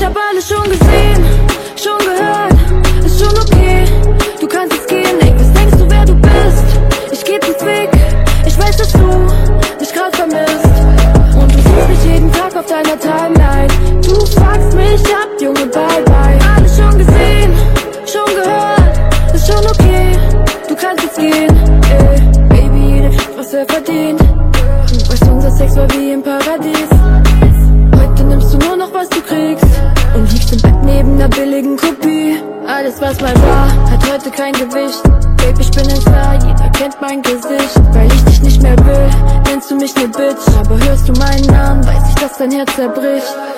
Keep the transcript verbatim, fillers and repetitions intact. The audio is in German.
hab alles schon gesehen, schon gehört, ist schon okay. Du kannst jetzt gehen, ey, was denkst du, wer du bist? Ich geb dich Fick, ich weiß, dass du mich grad vermisst. Und du siehst mich jeden Tag auf deiner Timeline. Du fuckst mich ab, Junge, bye bye. Alles schon gesehen, schon gehört, ist schon okay. Du kannst jetzt gehen, ey. Baby, jeder kriegt, was er verdient. Du weißt, unser Sex war wie im Paradies. Heute nimmst du nur noch, was du kriegst, und liegst im Bett neben einer billigen Kopie. Alles, was mal war, hat heute kein Gewicht. Baby, ich bin ein Star, jeder kennt mein Gesicht. Weil ich dich nicht mehr will, nennst du mich ne Bitch. Aber hörst du meinen Namen, weiß ich, dass dein Herz zerbricht.